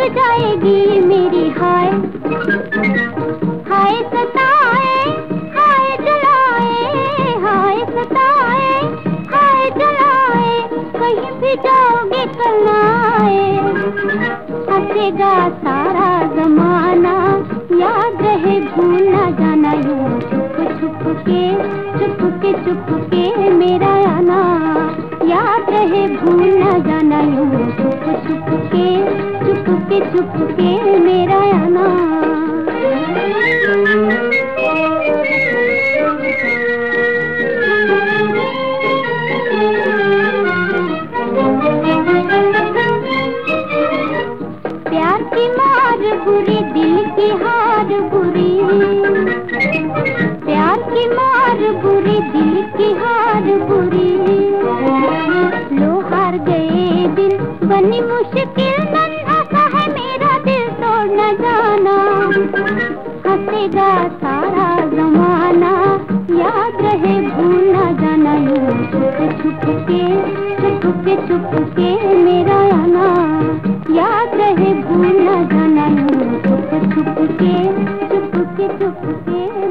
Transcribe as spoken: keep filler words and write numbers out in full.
जाएगी मेरी हाय। हाय सताए हाय जलाए, हाय सताए हाय जलाए, कहीं भी जाओगे कल आए। हंसेगा सारा जमाना, याद रहे भूल ना जाना, यूं छुप छुप के चुप के चुप के मेरा आना। याद रहे भूल ना जाना, यूं छुप छुप के चुप के चुप के मेरा आना। प्यार की मार बुरी, दिल की हार बुरी, प्यार की मार बुरी, दिल की हार बुरी। लो हार गए दिल, बनी मुश्किल, नन्हा सा है मेरा दिल, तोड़ न जाना। हंसेगा सारा जमाना, याद रहे भूल न जाना, यूं छुप छुप के चुप के चुप के मेरा आना। याद रहे भूल न जाना, यूं छुप छुप के चुप के चुप के